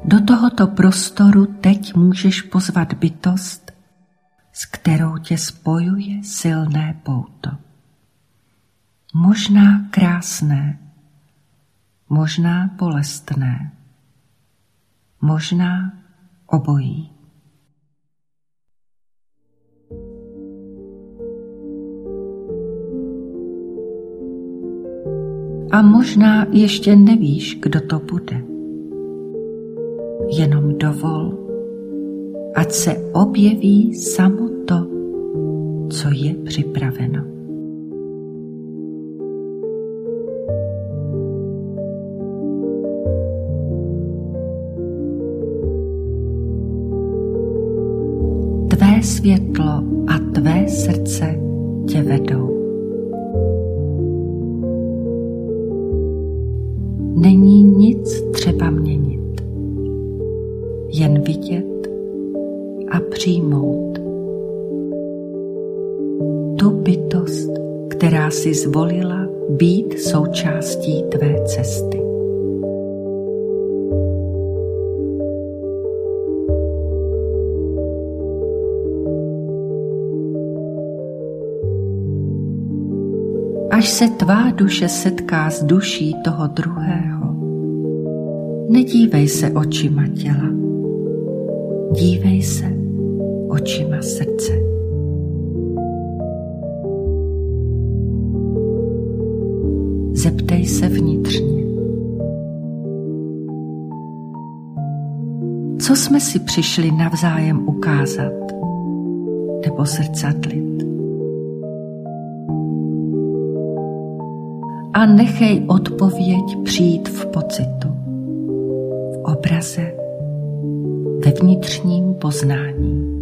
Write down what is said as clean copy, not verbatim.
Do tohoto prostoru teď můžeš pozvat bytost, s kterou tě spojuje silné pouto. Možná krásné, možná bolestné, možná obojí. A možná ještě nevíš, kdo to bude. Jenom dovol, ať se objeví samo to, co je připraveno. Tvé světlo a tvé srdce tě vedou. Není nic třeba měnit, jen vidět a přijmout tu bytost, která si zvolila být součástí tvé cesty. Až se tvá duše setká s duší toho druhého, nedívej se očima těla, dívej se očima srdce. Zeptej se vnitřně. Co jsme si přišli navzájem ukázat nebo zrcadlit? A nechej odpověď přijít v pocitu, v obraze, ve vnitřním poznání.